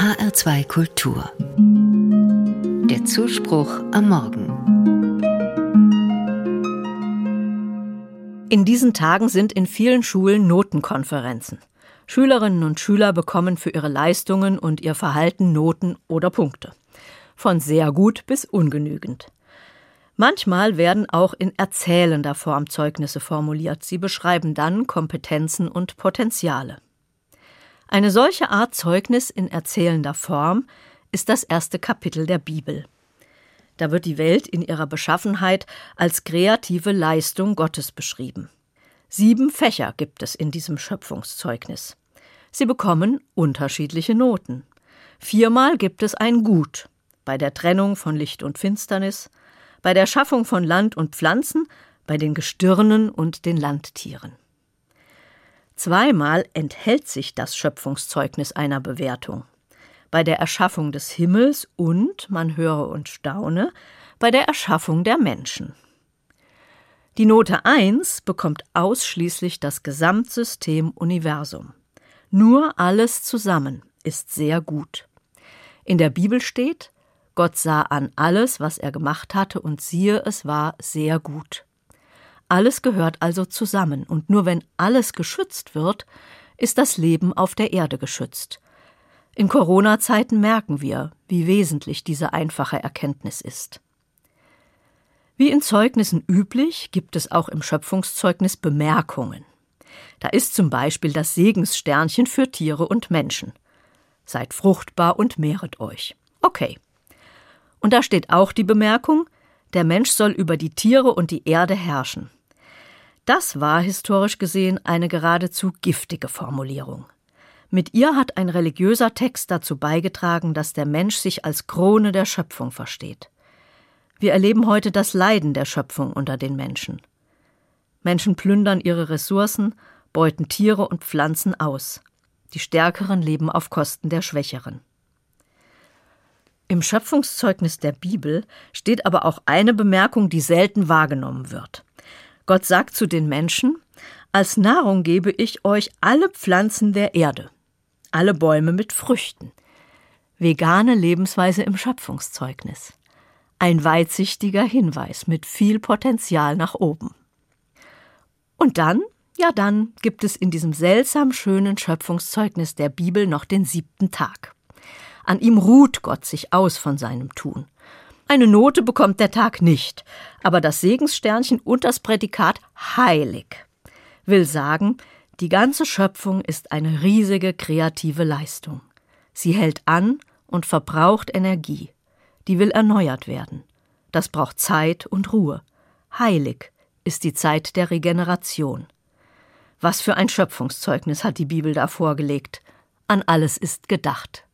HR2 Kultur. Der Zuspruch am Morgen. In diesen Tagen sind in vielen Schulen Notenkonferenzen. Schülerinnen und Schüler bekommen für ihre Leistungen und ihr Verhalten Noten oder Punkte. Von sehr gut bis ungenügend. Manchmal werden auch in erzählender Form Zeugnisse formuliert. Sie beschreiben dann Kompetenzen und Potenziale. Eine solche Art Zeugnis in erzählender Form ist das erste Kapitel der Bibel. Da wird die Welt in ihrer Beschaffenheit als kreative Leistung Gottes beschrieben. 7 Fächer gibt es in diesem Schöpfungszeugnis. Sie bekommen unterschiedliche Noten. 4-mal gibt es ein Gut, bei der Trennung von Licht und Finsternis, bei der Schaffung von Land und Pflanzen, bei den Gestirnen und den Landtieren. 2-mal enthält sich das Schöpfungszeugnis einer Bewertung. Bei der Erschaffung des Himmels und, man höre und staune, bei der Erschaffung der Menschen. Die Note 1 bekommt ausschließlich das Gesamtsystem Universum. Nur alles zusammen ist sehr gut. In der Bibel steht: Gott sah an alles, was er gemacht hatte, und siehe, es war sehr gut. Alles gehört also zusammen, und nur wenn alles geschützt wird, ist das Leben auf der Erde geschützt. In Corona-Zeiten merken wir, wie wesentlich diese einfache Erkenntnis ist. Wie in Zeugnissen üblich, gibt es auch im Schöpfungszeugnis Bemerkungen. Da ist zum Beispiel das Segenssternchen für Tiere und Menschen. Seid fruchtbar und mehret euch. Okay. Und da steht auch die Bemerkung, der Mensch soll über die Tiere und die Erde herrschen. Das war historisch gesehen eine geradezu giftige Formulierung. Mit ihr hat ein religiöser Text dazu beigetragen, dass der Mensch sich als Krone der Schöpfung versteht. Wir erleben heute das Leiden der Schöpfung unter den Menschen. Menschen plündern ihre Ressourcen, beuten Tiere und Pflanzen aus. Die Stärkeren leben auf Kosten der Schwächeren. Im Schöpfungszeugnis der Bibel steht aber auch eine Bemerkung, die selten wahrgenommen wird. Gott sagt zu den Menschen: Als Nahrung gebe ich euch alle Pflanzen der Erde, alle Bäume mit Früchten. Vegane Lebensweise im Schöpfungszeugnis. Ein weitsichtiger Hinweis mit viel Potenzial nach oben. Und dann gibt es in diesem seltsam schönen Schöpfungszeugnis der Bibel noch den 7. Tag. An ihm ruht Gott sich aus von seinem Tun. Eine Note bekommt der Tag nicht, aber das Segenssternchen und das Prädikat heilig will sagen, die ganze Schöpfung ist eine riesige kreative Leistung. Sie hält an und verbraucht Energie. Die will erneuert werden. Das braucht Zeit und Ruhe. Heilig ist die Zeit der Regeneration. Was für ein Schöpfungszeugnis hat die Bibel da vorgelegt? An alles ist gedacht.